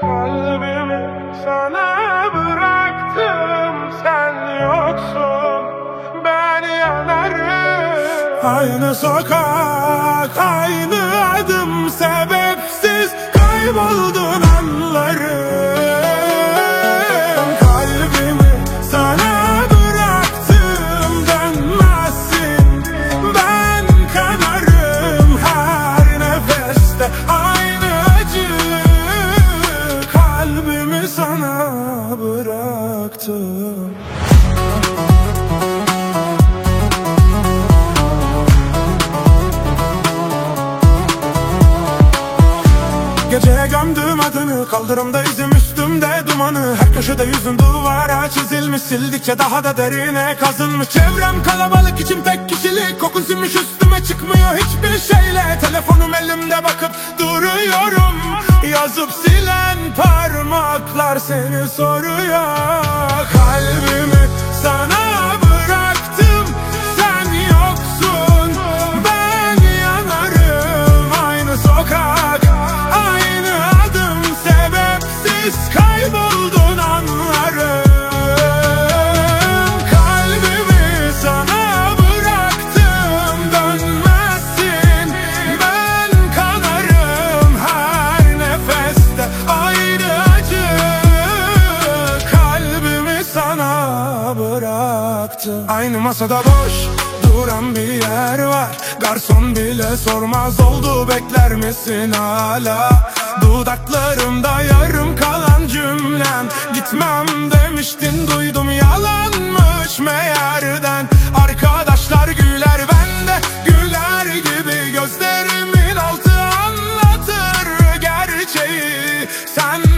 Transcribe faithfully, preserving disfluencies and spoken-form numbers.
Kalbimi sana bıraktım, sen yoksun, ben yanarım. Aynı sokak, aynı adım, sebepsiz kayboldun anlarım. Kalbimi sana bıraktım, dönmezsin, ben kanarım. Her nefeste aynı acı, kalbimi sana bıraktım. Geceye gömdüm adını, kaldırımda izim üstümde dumanı. Her köşede yüzün duvara çizilmiş, sildikçe daha da derine kazınmış. Çevrem kalabalık, içim tek kişilik, kokun sinmiş üstüme çıkmıyor hiçbir şeyle. Telefonum elimde, bakıp duruyorum, yazıp silen parmaklar seni soruyor. Kalbimi sana bıraktım, sen yoksun, ben yanarım. Aynı sokak, aynı adım, sebepsiz kayboldun anlarım. Kalbimi sana bıraktım, dönmezsin, ben kanarım. Her nefeste aynı acı, kalbimi sana bıraktım. Aynı masada boş duran bir yer var, garson bile sormaz oldu, bekler misin hala? Dudaklarımda yarım kalan cümlem, gitmem demiştin, duydum yalanmış meğerden. Arkadaşlar güler, ben de güler gibi, gözlerimin altı anlatır gerçeği. Sen